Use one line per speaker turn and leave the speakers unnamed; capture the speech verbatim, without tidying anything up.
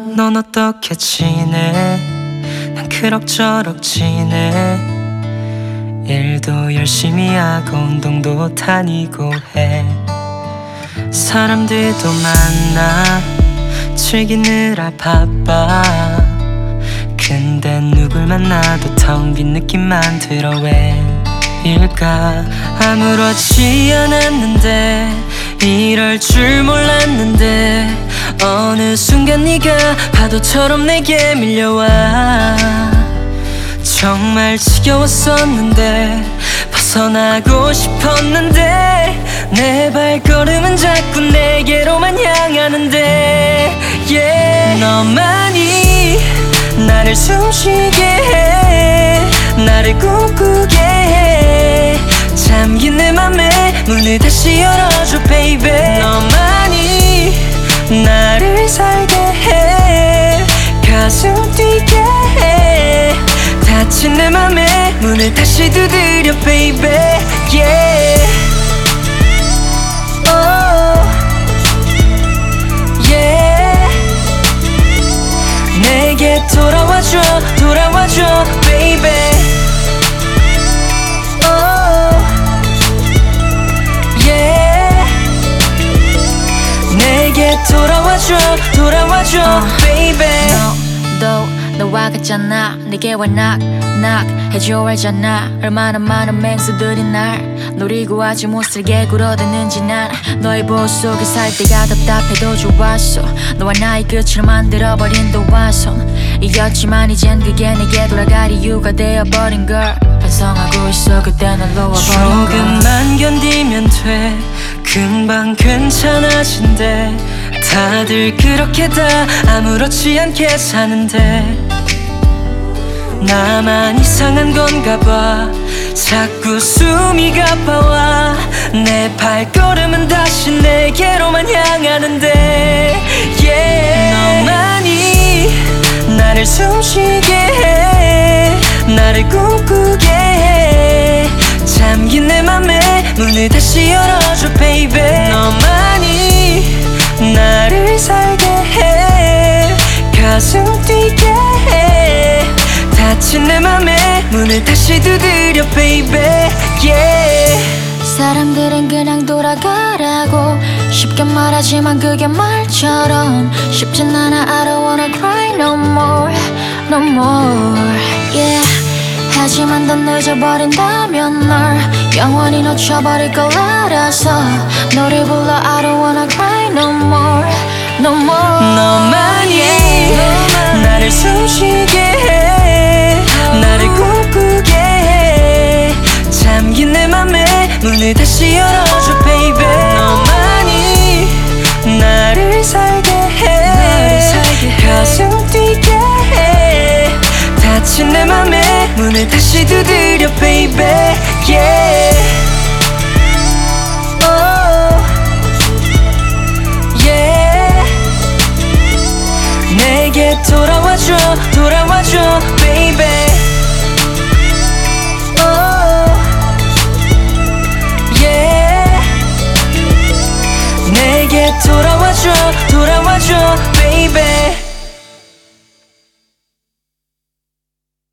넌 어떻게 지내? 난 그럭저럭 지내. 일도 열심히 하고 운동도 다니고 해. 사람들도 만나 즐기느라 바빠. 근데 누굴 만나도 텅 빈 느낌만 들어. 왜일까? 아무렇지 않았는데 이럴 줄 몰랐는데 어느 순간 네가 파도처럼 내게 밀려와. 정말 지겨웠었는데 벗어나고 싶었는데 내 발걸음은 자꾸 내게로만 향하는데 yeah. 너만이 나를 숨쉬게 해. 나를 꿈꾸게 해. 잠긴 내 맘에 문을 다시 열어줘 baby. 너만이 나를 살게 해. 가슴 뛰게 해. 닫힌 내 맘에 문을 다시 두드려 baby yeah. Oh yeah. 내게 돌아와줘 돌아와줘 baby. Oh yeah. 내게 돌아와줘 돌아와줘 uh, baby.
너도 너와 같잖아. 내게 와 knock knock 해줘 알잖아. 얼마나 많은 맹수들이 날 노리고 아주 못살게 굴어대는지. 난 너의 보호 속에 살 때가 답답해도 좋았어. 너와 나의 끝을 만들어버린 도화선 이겼지만 이젠 그게 내게 돌아갈 이유가 되어버린 걸 반성하고 있어. 그때 날 놓아버린 걸.
조금만 견디면 돼. 금방 괜찮아진대. 다들 그렇게 다 아무렇지 않게 사는데 나만 이상한 건가 봐. 자꾸 숨이 가빠와. 내 발걸음은 다시 내게로만 향하는데 yeah. 너만이 나를 숨쉬게 해. 나를 꿈꾸게 해. 잠긴 내 맘에 문을 다시 열어줘 baby. 너만이 나를 살게 해. 가슴 뛰게 해. 닫힌 내 맘에 문을 다시 두드려 baby yeah.
사람들은 그냥 돌아가라고 쉽게 말하지만 그게 말처럼 쉽진 않아. I don't wanna cry no more no more yeah. 하지만 더 늦어버린다면 널 영원히 놓쳐버릴 걸 알아서 너를 불러 I don't wanna cry no more no more.
너만이 yeah. 나를 숨쉬게 해. 나를 꿈꾸게 해. 잠긴 내 맘에 문을 다시 열어줘 baby. 너만이 나를 살게 해. 가슴 뛰게 해. 닫힌 내 맘에 문을 다시 두드려 baby yeah. Oh yeah. 내게 돌아와줘 돌아와줘